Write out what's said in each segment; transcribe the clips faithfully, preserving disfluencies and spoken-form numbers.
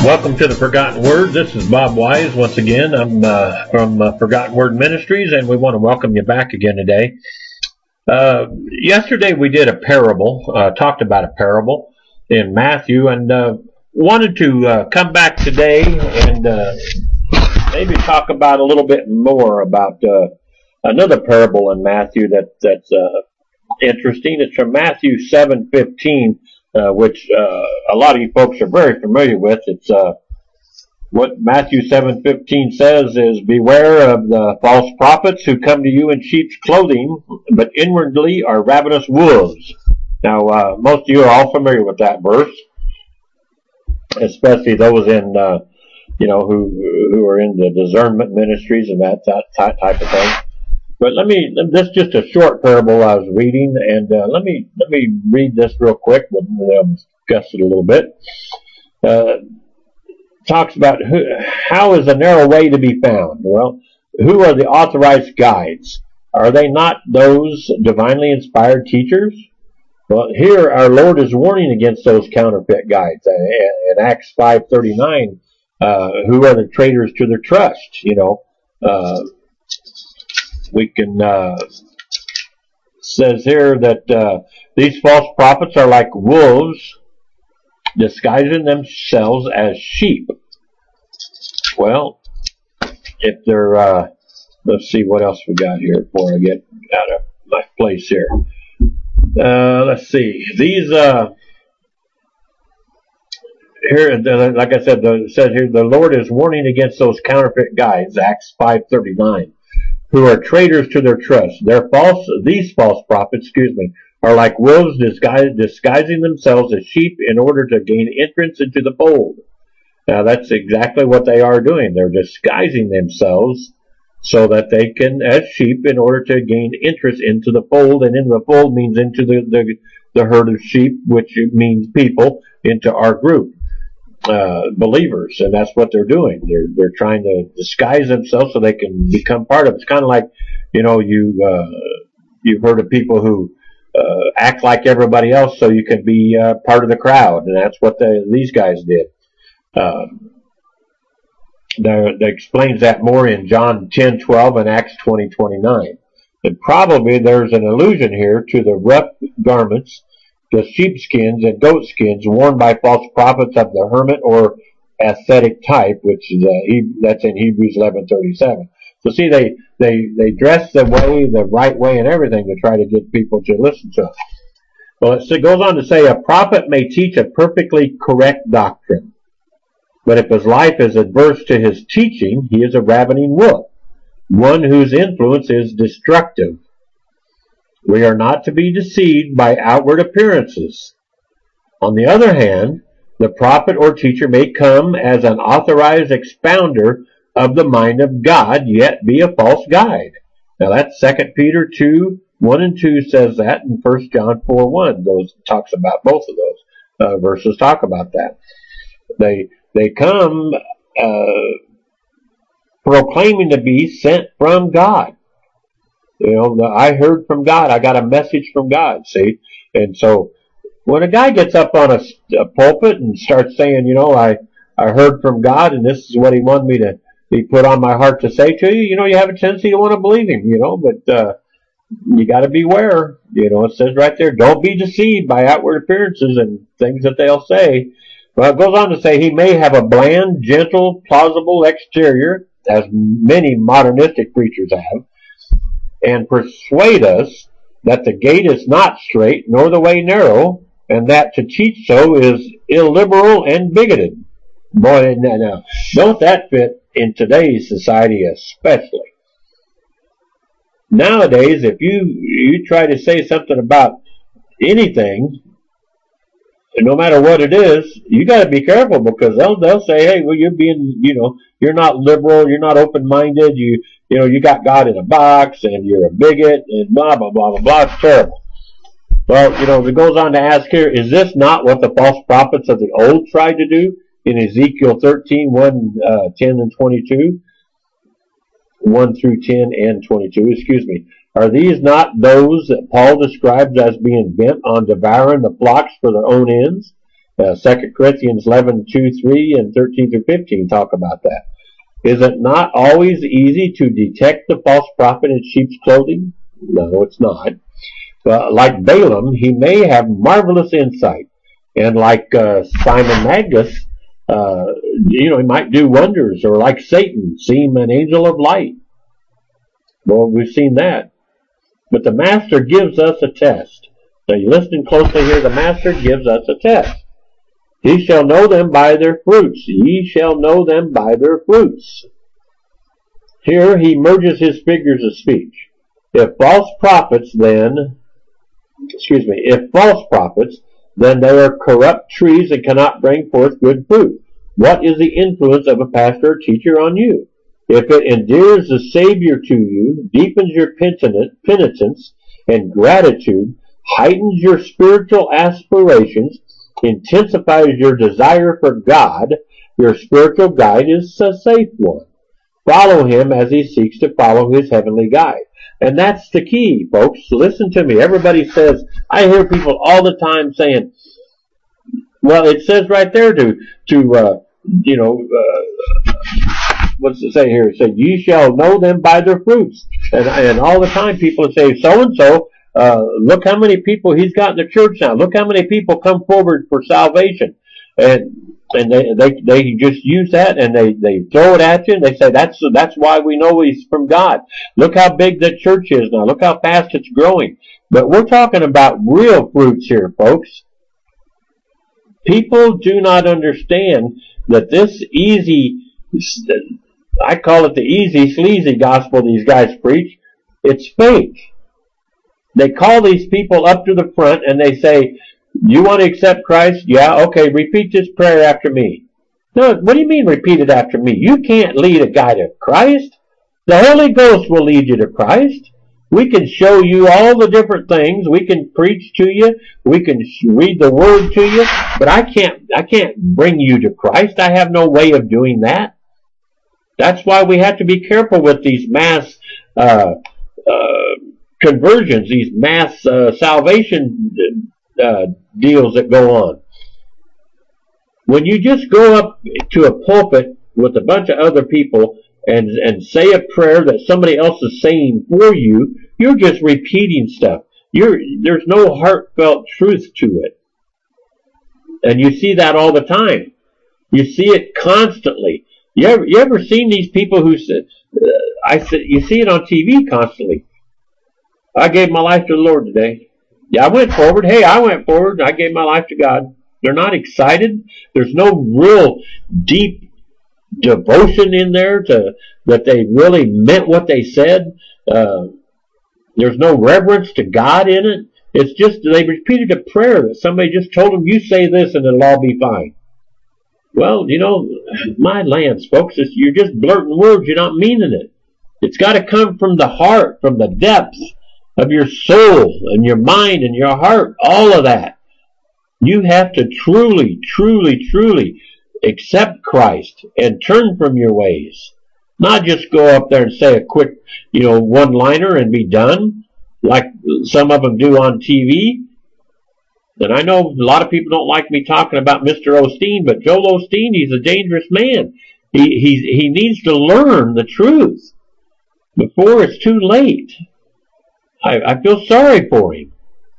Welcome to the Forgotten Word. This is Bob Wise once again. I'm uh, from uh, Forgotten Word Ministries, and we want to welcome you back again today. Uh, yesterday we did a parable, uh, talked about a parable in Matthew, and uh, wanted to uh, come back today and uh, maybe talk about a little bit more about uh, another parable in Matthew that that's uh, interesting. It's from Matthew seven fifteen. Uh, which uh, a lot of you folks are very familiar with. It's uh, what Matthew seven fifteen says is, "Beware of the false prophets who come to you in sheep's clothing, but inwardly are ravenous wolves." Now, uh, most of you are all familiar with that verse, especially those in, uh, you know, who who are in the discernment ministries and that, that type of thing. But let me, this is just a short parable I was reading, and uh, let me let me read this real quick. We'll um, discuss it a little bit. Uh, talks about who, how is a narrow way to be found? Well, who are the authorized guides? Are they not those divinely inspired teachers? Well, here our Lord is warning against those counterfeit guides. In Acts five thirty-nine, uh, who are the traitors to their trust? You know. Uh, We can, uh, says here that uh, these false prophets are like wolves disguising themselves as sheep. Well, if they're, uh, let's see what else we got here before I get out of my place here. Uh, let's see. These, uh, here, like I said, it says here, the Lord is warning against those counterfeit guides, Acts five thirty-nine. Who are traitors to their trust. They're false, these false prophets, excuse me, are like wolves disguised, disguising themselves as sheep in order to gain entrance into the fold. Now that's exactly what they are doing. They're disguising themselves so that they can, as sheep, in order to gain interest into the fold, and into the fold means into the, the, the herd of sheep, which means people, into our group. Uh, believers, and that's what they're doing. They're they're trying to disguise themselves so they can become part of it. It's kind of like, you know, you uh, you've heard of people who uh, act like everybody else so you can be uh, part of the crowd, and that's what the, these guys did. Uh, that explains that more in John ten twelve and Acts twenty twenty-nine. And probably there's an allusion here to the rough garments, the sheepskins and goatskins worn by false prophets of the hermit or ascetic type, which is uh, that's in Hebrews eleven thirty-seven. So see, they they they dress the way, the right way, and everything to try to get people to listen to it. Well, it goes on to say, a prophet may teach a perfectly correct doctrine, but if his life is adverse to his teaching, he is a ravening wolf, one whose influence is destructive. We are not to be deceived by outward appearances. On the other hand, the prophet or teacher may come as an authorized expounder of the mind of God, yet be a false guide. Now that's Second Peter two, one and two says that, and First John four, one. Those talks about both of those uh, verses talk about that. They they come uh, proclaiming to be sent from God. You know, I heard from God. I got a message from God, see? And so when a guy gets up on a, a pulpit and starts saying, you know, I, I heard from God and this is what he wanted me to, he put on my heart to say to you, you know, you have a tendency to want to believe him, you know, but uh, you got to beware. You know, it says right there, don't be deceived by outward appearances and things that they'll say. Well, it goes on to say he may have a bland, gentle, plausible exterior, as many modernistic preachers have, and persuade us that the gate is not straight, nor the way narrow, and that to teach so is illiberal and bigoted. Boy, now, now, don't that fit in today's society especially? Nowadays, if you you try to say something about anything, no matter what it is, you got to be careful, because they'll they'll say, hey, well, you're being, you know, you're not liberal, you're not open-minded, you you know, you got God in a box, and you're a bigot, and blah blah blah blah blah. It's terrible. Well, you know, it goes on to ask here, is this not what the false prophets of the old tried to do in Ezekiel thirteen, one, uh, ten and twenty-two, one through ten and twenty-two? Excuse me. Are these not those that Paul describes as being bent on devouring the flocks for their own ends? Uh, Second Corinthians eleven, two, three, and thirteen through fifteen talk about that. Is it not always easy to detect the false prophet in sheep's clothing? No, it's not. Uh, like Balaam, he may have marvelous insight. And like uh, Simon Magus, uh, you know, he might do wonders. Or like Satan, seem an angel of light. Well, we've seen that. But the Master gives us a test. Now, you listen closely here. The Master gives us a test. He shall know them by their fruits. Ye shall know them by their fruits. Here he merges his figures of speech. If false prophets, then, excuse me, if false prophets, then they are corrupt trees and cannot bring forth good fruit. What is the influence of a pastor or teacher on you? If it endears the Savior to you, deepens your penitence and gratitude, heightens your spiritual aspirations, intensifies your desire for God, your spiritual guide is a safe one. Follow him as he seeks to follow his heavenly guide. And that's the key, folks. Listen to me. Everybody says, I hear people all the time saying, well, it says right there to, to uh, you know, uh, what's it say here? It says, ye shall know them by their fruits. And, and all the time people say, so-and-so, Uh, look how many people he's got in the church now. Look how many people come forward for salvation. And and they they, they just use that and they, they throw it at you and they say that's that's why we know he's from God. Look how big the church is now. Look how fast it's growing. But we're talking about real fruits here, folks. People do not understand that this easy, I call it the easy, sleazy gospel these guys preach, it's fake. They call these people up to the front and they say, you want to accept Christ? Yeah, okay, repeat this prayer after me. No, what do you mean repeat it after me? You can't lead a guy to Christ. The Holy Ghost will lead you to Christ. We can show you all the different things. We can preach to you. We can read the Word to you. But I can't, I can't bring you to Christ. I have no way of doing that. That's why we have to be careful with these mass uh, uh, conversions, these mass uh, salvation uh, deals that go on. When you just go up to a pulpit with a bunch of other people and and say a prayer that somebody else is saying for you, you're just repeating stuff. You're there's no heartfelt truth to it. And you see that all the time. You see it constantly. You ever you ever seen these people who said, uh, I said you see it on T V constantly. I gave my life to the Lord today. Yeah, I went forward. Hey, I went forward. I gave my life to God. They're not excited. There's no real deep devotion in there to that they really meant what they said. Uh, there's no reverence to God in it. It's just they repeated a prayer that somebody just told them, you say this and it'll all be fine. Well, you know, my lands, folks, it's, you're just blurting words. You're not meaning it. It's got to come from the heart, from the depths of your soul and your mind and your heart, all of that. You have to truly, truly, truly accept Christ and turn from your ways. Not just go up there and say a quick, you know, one-liner and be done, like some of them do on T V. And I know a lot of people don't like me talking about Mister Osteen, but Joel Osteen, he's a dangerous man. He, he, he needs to learn the truth before it's too late. I, I feel sorry for him.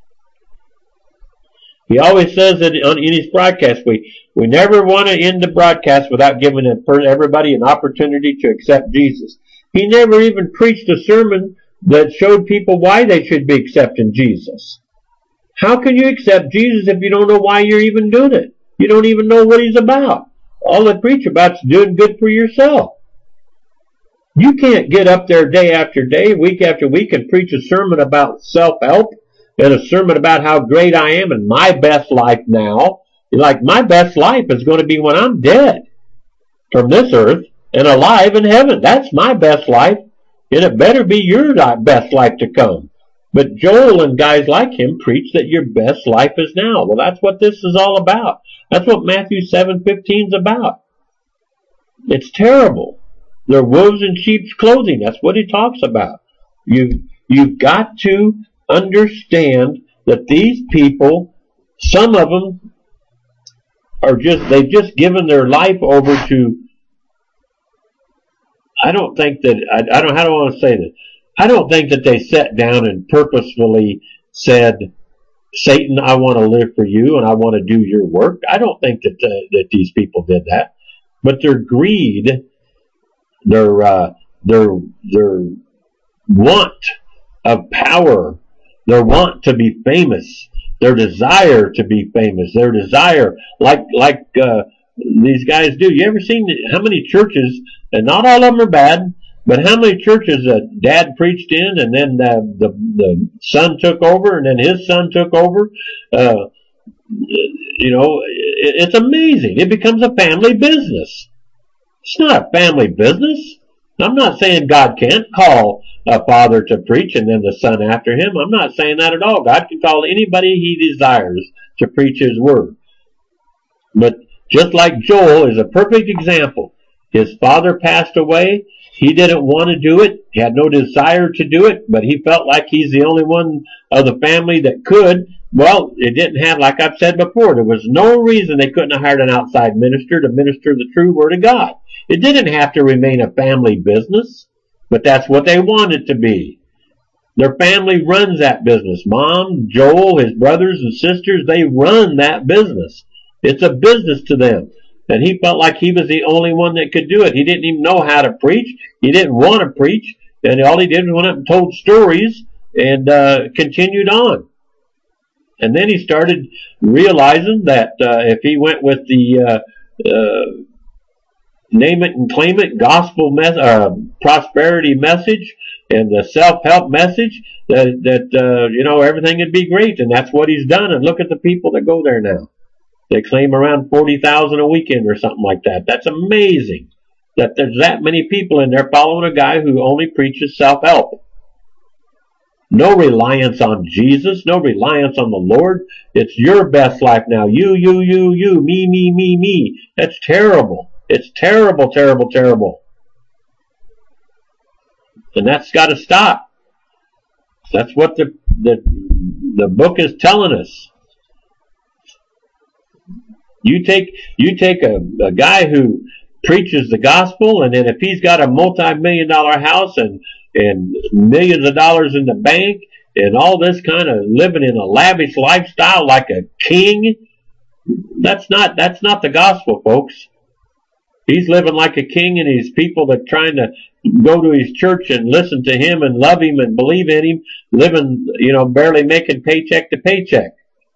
He always says that in his broadcast, we, we never want to end the broadcast without giving everybody an opportunity to accept Jesus. He never even preached a sermon that showed people why they should be accepting Jesus. How can you accept Jesus if you don't know why you're even doing it? You don't even know what he's about. All they preach about is doing good for yourself. You can't get up there day after day, week after week, and preach a sermon about self-help and a sermon about how great I am and my best life now. Like, my best life is going to be when I'm dead from this earth and alive in heaven. That's my best life, and it better be your best life to come. But Joel and guys like him preach that your best life is now. Well, that's what this is all about. That's what Matthew seven fifteen is about. It's terrible. They're wolves in sheep's clothing. That's what he talks about. You've, you've got to understand that these people, some of them, are just, they've just given their life over to, I don't think that, I, I don't, how do I want to say this? I don't think that they sat down and purposefully said, Satan, I want to live for you and I want to do your work. I don't think that uh, that these people did that. But their greed, their uh, their their want of power, their want to be famous, their desire to be famous, their desire, like like uh, these guys do. You ever seen how many churches, and not all of them are bad, but how many churches that uh, dad preached in and then uh, the the son took over and then his son took over? Uh, you know, it, it's amazing. It becomes a family business. It's not a family business. I'm not saying God can't call a father to preach and then the son after him. I'm not saying that at all. God can call anybody he desires to preach his word. But just like Joel is a perfect example. His father passed away. He didn't want to do it. He had no desire to do it, but he felt like he's the only one of the family that could. Well, it didn't have, like I've said before, there was no reason they couldn't have hired an outside minister to minister the true word of God. It didn't have to remain a family business, but that's what they wanted to be. Their family runs that business. Mom, Joel, his brothers and sisters, they run that business. It's a business to them. And he felt like he was the only one that could do it. He didn't even know how to preach. He didn't want to preach. And all he did was went up and told stories and uh, continued on. And then he started realizing that uh, if he went with the uh, uh, name it and claim it gospel mes- uh, prosperity message and the self-help message, that, that uh, you know, everything would be great. And that's what he's done. And look at the people that go there now. They claim around forty thousand a weekend or something like that. That's amazing that there's that many people in there following a guy who only preaches self-help. No reliance on Jesus, no reliance on the Lord. It's your best life now. You, you, you, you, me, me, me, me. That's terrible. It's terrible, terrible, terrible. And that's got to stop. That's what the, the, the book is telling us. You take you take a, a guy who preaches the gospel, and then if he's got a multi-million dollar house and and millions of dollars in the bank and all this kind of living in a lavish lifestyle like a king, that's not that's not the gospel, folks. He's living like a king, and his people that are trying to go to his church and listen to him and love him and believe in him, living, you know, barely making paycheck to paycheck.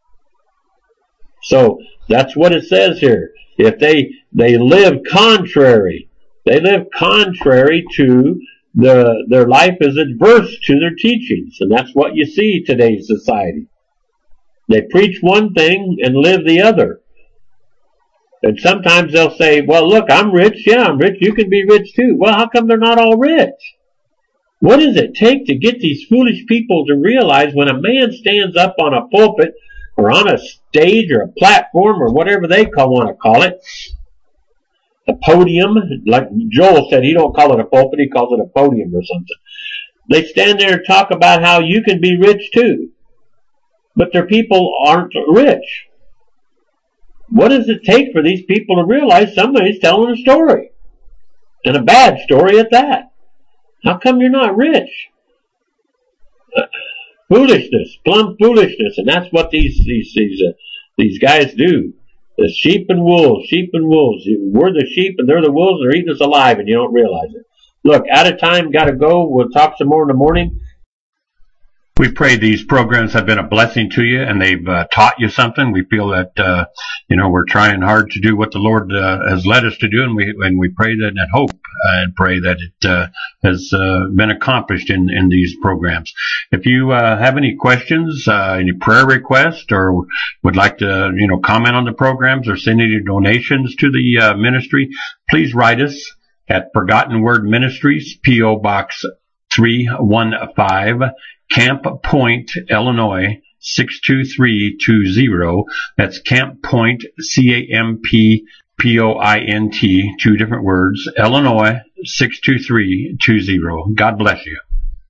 So that's what it says here. If they they live contrary, they live contrary to the their life is adverse to their teachings, and that's what you see today's society. They preach one thing and live the other. And sometimes they'll say, well, look, I'm rich. Yeah, I'm rich. You can be rich too. Well, how come they're not all rich? What does it take to get these foolish people to realize when a man stands up on a pulpit or on a stage or a platform or whatever they call, want to call it, a podium, like Joel said, he don't call it a pulpit, he calls it a podium or something. They stand there and talk about how you can be rich too. But their people aren't rich. What does it take for these people to realize somebody's telling a story? And a bad story at that. How come you're not rich? Uh, foolishness, plumb foolishness. And that's what these these these, uh, these guys do. The sheep and wolves, sheep and wolves. We're the sheep and they're the wolves, and they're eating us alive and you don't realize it. Look, out of time, gotta go. We'll talk some more in the morning. We pray these programs have been a blessing to you and they've uh, taught you something. We feel that, uh, you know, we're trying hard to do what the Lord uh, has led us to do, and we and we pray that and hope uh, and pray that it uh, has uh, been accomplished in, in these programs. If you uh, have any questions, uh, any prayer requests, or would like to, you know, comment on the programs or send any donations to the uh, ministry, please write us at Forgotten Word Ministries, P O Box three one five, Camp Point, Illinois, six two three two zero. That's Camp Point, C A M P P O I N T, two different words, Illinois, six two three two zero. God bless you.